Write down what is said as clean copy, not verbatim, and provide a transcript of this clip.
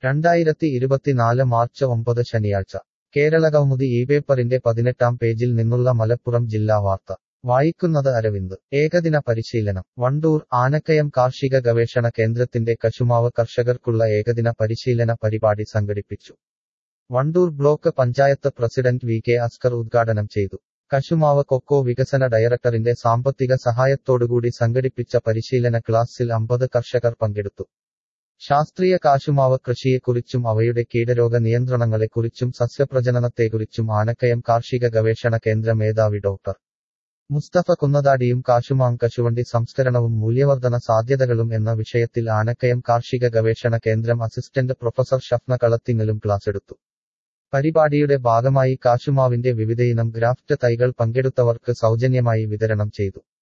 2024 March 9 ശനിയാഴ്ച കേരളകൗമുദി ഇപേപ്പറിന്റെ 18-ാം പേജിൽ നിന്നുള്ള മലപ്പുറം ജില്ലാ വാർത്ത വായിക്കുന്നത് അരവിന്ദ്. ഏകദിന പരിശീലനം വണ്ടൂർ. ആനക്കയം കാർഷിക ഗവേഷണ കേന്ദ്രത്തിന്റെ കശുമാവ് കർഷകർക്കുള്ള ഏകദിന പരിശീലന പരിപാടി സംഘടിപ്പിച്ചു. Wandoor block panchayat president V K Askar ഉദ്ഘാടനം ചെയ്തു. കശുമാവ് കൊക്കോ വികസന ഡയറക്ടറിന്റെ സാമ്പത്തിക സഹായത്തോടുകൂടി സംഘടിപ്പിച്ച പരിശീലന ക്ലാസ്സിൽ 50 കർഷകർ പങ്കെടുത്തു. ശാസ്ത്രീയ കാശുമാവ് കൃഷിയെക്കുറിച്ചും അവയുടെ കീടരോഗ നിയന്ത്രണങ്ങളെക്കുറിച്ചും സസ്യപ്രജനനത്തെക്കുറിച്ചും ആനക്കയം കാർഷിക ഗവേഷണ കേന്ദ്ര മേധാവി ഡോക്ടർ മുസ്തഫ കുന്നതാടിയും കശുവണ്ടി സംസ്കരണവും മൂല്യവർധന സാധ്യതകളും എന്ന വിഷയത്തിൽ ആനക്കയം കാർഷിക ഗവേഷണ കേന്ദ്രം അസിസ്റ്റന്റ് പ്രൊഫസർ ഷഫ്ന കളത്തിങ്ങലും ക്ലാസെടുത്തു. പരിപാടിയുടെ ഭാഗമായി കാശുമാവിന്റെ വിവിധയിനം ഗ്രാഫ്റ്റ് തൈകൾ പങ്കെടുത്തവർക്ക് സൗജന്യമായി വിതരണം ചെയ്തു.